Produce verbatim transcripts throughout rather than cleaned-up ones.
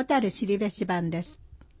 小樽後部市版です。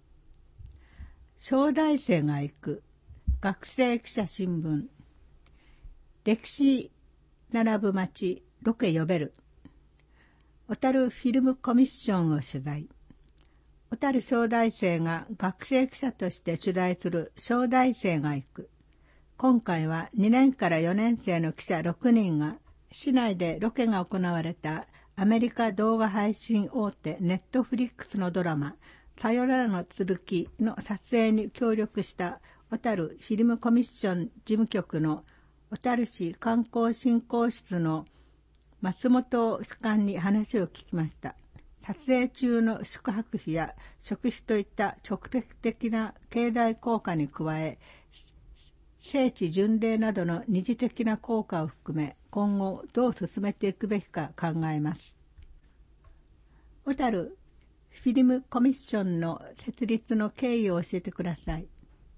小大生が行く学生記者新聞。歴史並ぶ町ロケ呼べる。小樽フィルムコミッションを取材。小樽小大生が学生記者として取材する小大生が行く。今回はにねんからよねん生の記者ろくにんが市内でロケが行われたアメリカ動画配信大手ネットフリックスのドラマさよならの続きの撮影に協力した小樽フィルムコミッション事務局の小樽市観光振興室の松本主幹に話を聞きました。撮影中の宿泊費や食費といった直接的な経済効果に加え、聖地巡礼などの二次的な効果を含め、今後どう進めていくべきか考えます。小樽フィルムコミッションの設立の経緯を教えてください。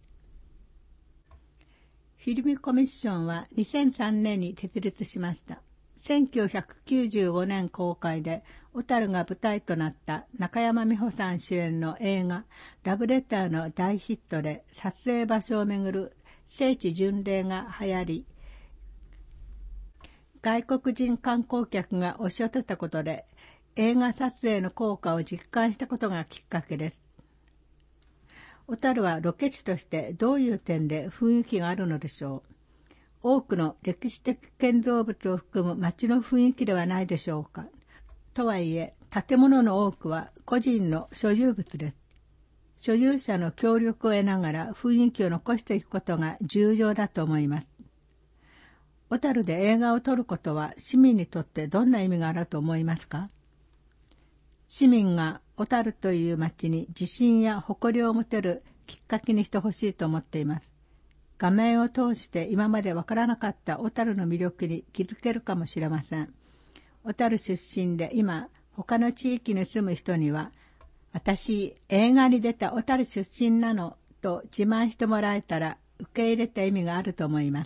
フィルムコミッションはにせんさんねんに設立しました。せんきゅうひゃくきゅうじゅうごねん公開で小樽が舞台となった中山美穂さん主演の映画ラブレターの大ヒットで撮影場所をめぐる聖地巡礼が流行り、外国人観光客が押し寄せたことで映画撮影の効果を実感したことがきっかけです。小樽はロケ地としてどういう点で雰囲気があるのでしょう。多くの歴史的建造物を含む街の雰囲気ではないでしょうか。とはいえ、建物の多くは個人の所有物です。所有者の協力を得ながら雰囲気を残していくことが重要だと思います。小樽で映画を撮ることは市民にとってどんな意味があると思いますか？市民が小樽という町に自信や誇りを持てるきっかけにしてほしいと思っています。画面を通して今までわからなかった小樽の魅力に気づけるかもしれません。小樽出身で今他の地域に住む人には、私映画に出た小樽出身なのと自慢してもらえたら受け入れた意味があると思います。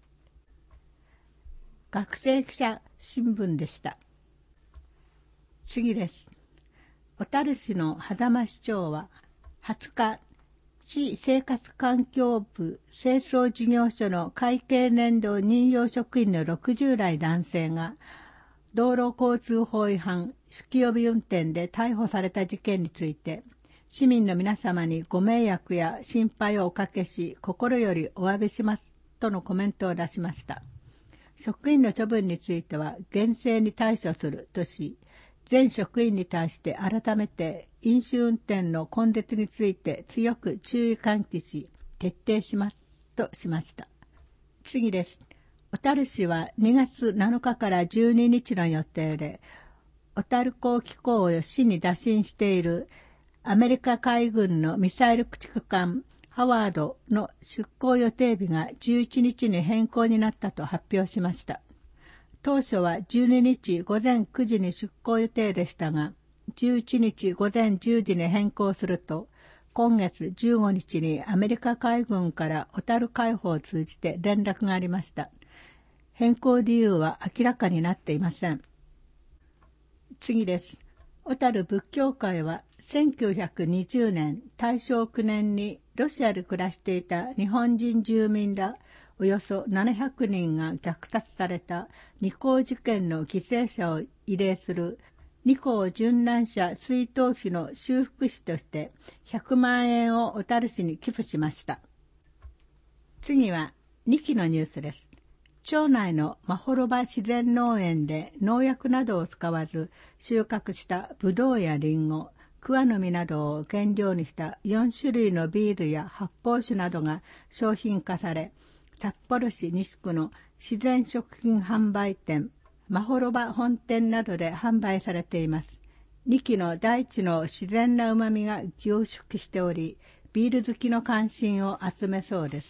学生記者新聞でした。次です。小樽市の狭間市長ははつか、市生活環境部清掃事業所の会計年度任用職員のろくじゅう代男性が道路交通法違反、酒気帯び運転で逮捕された事件について、市民の皆様にご迷惑や心配をおかけし、心よりお詫びしますとのコメントを出しました。職員の処分については厳正に対処するとし、全職員に対して改めて飲酒運転の根絶について強く注意喚起し、徹底しますとしました。次です。小樽市はにがつなのかからじゅうににちの予定で、小樽港機構を市に打診しているアメリカ海軍のミサイル駆逐艦ハワードの出港予定日がじゅういちにちに変更になったと発表しました。当初はじゅうににちごぜんくじに出港予定でしたが、じゅういちにちごぜんじゅうじに変更すると、今月じゅうごにちにアメリカ海軍から小樽海保を通じて連絡がありました。変更理由は明らかになっていません。次です。小樽仏教会はせんきゅうひゃくにじゅうねん大正くねんにロシアで暮らしていた日本人住民らおよそななひゃくにんが虐殺された二光事件の犠牲者を慰霊する二光殉難者追悼碑の修復費としてひゃくまんえんを小樽市に寄付しました。次はにきのニュースです。町内のまほろば自然農園で農薬などを使わず収穫したブドウやリンゴ、桑の実などを原料にしたよんしゅるいのビールや発泡酒などが商品化され、札幌市西区の自然食品販売店まほろば本店などで販売されています。にきの大地の自然な旨味が凝縮しており、ビール好きの関心を集めそうです。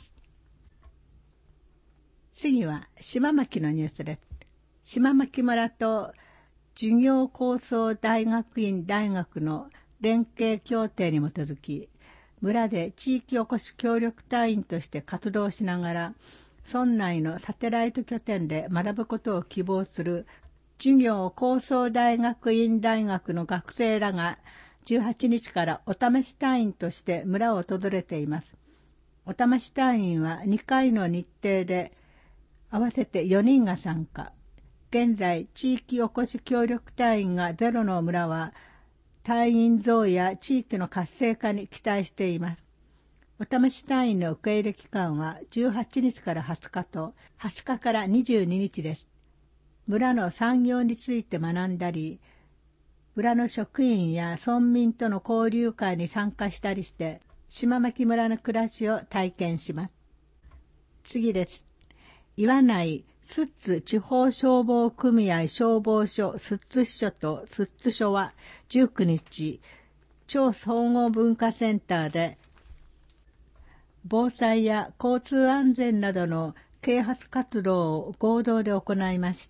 次は島牧のニュースです。島牧村と事業構想大学院大学の連携協定に基づき、村で地域おこし協力隊員として活動しながら、村内のサテライト拠点で学ぶことを希望する事業構想大学院大学の学生らがじゅうはちにちからお試し隊員として村を訪れています。お試し隊員はにかいの日程で合わせてよにんが参加。現在、地域おこし協力隊員がゼロの村は、隊員増や地域の活性化に期待しています。お試し隊員の受け入れ期間はじゅうはちにちからはつかとはつかからにじゅうににちです。村の産業について学んだり、村の職員や村民との交流会に参加したりして、島牧村の暮らしを体験します。次です。岩内寿津地方消防組合消防署寿津支所と寿津署はじゅうくにち、超総合文化センターで防災や交通安全などの啓発活動を合同で行いました。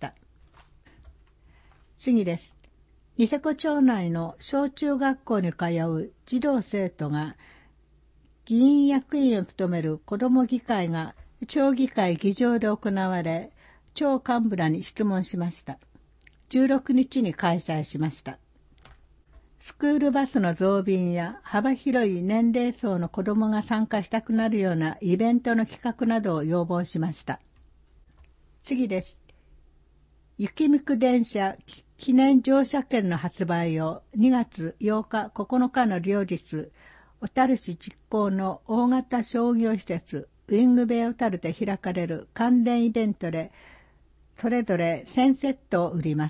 次です。ニセコ町内の小中学校に通う児童生徒が議員役員を務める子ども議会が町議会議場で行われ、町幹部らに質問しました。じゅうろくにちに開催しました。スクールバスの増便や幅広い年齢層の子どもが参加したくなるようなイベントの企画などを要望しました。次です。雪見く電車記念乗車券の発売をにがつようかここのかの両日、小樽市実行の大型商業施設ウィングベイ小樽で開かれる関連イベントでそれぞれせんセットを売ります。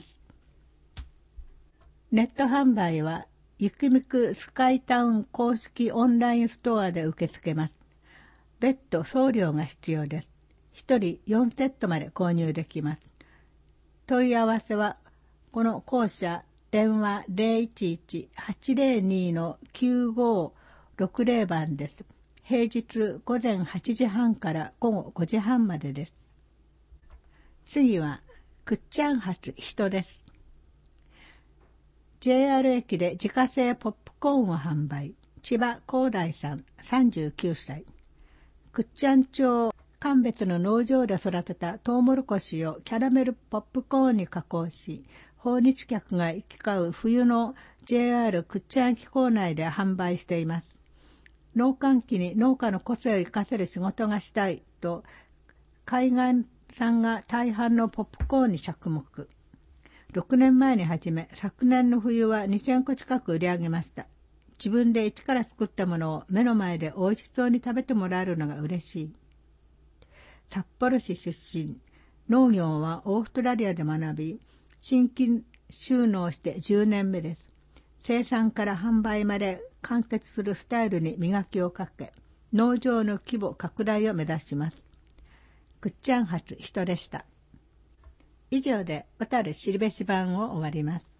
ネット販売は雪見くスカイタウン公式オンラインストアで受け付けます。別途送料が必要です。ひとりよんセットまで購入できます。問い合わせはこの公社電話 ゼロいちいち はちゼロに のきゅうごろくゼロ番です。平日午前はちじはんから午後ごじはんまでです。次はくっちゃん発人です。ジェイアール 駅で自家製ポップコーンを販売。千葉光大さんさんじゅうきゅうさい。くっちゃん町鑑別の農場で育てたトウモロコシをキャラメルポップコーンに加工し、訪日客が行き交う冬の ジェイアール くっちゃん駅構内で販売しています。農閑期に農家の個性を生かせる仕事がしたいと、海外産が大半のポップコーンに着目。ろくねんまえに始め、昨年の冬はにせんこ近く売り上げました。自分で一から作ったものを目の前で美味しそうに食べてもらえるのが嬉しい。札幌市出身、農業はオーストラリアで学び、新規就農してじゅうねんめです。生産から販売まで完結するスタイルに磨きをかけ、農場の規模拡大を目指します。くっちゃん発人でした。以上で小樽しるべし版を終わります。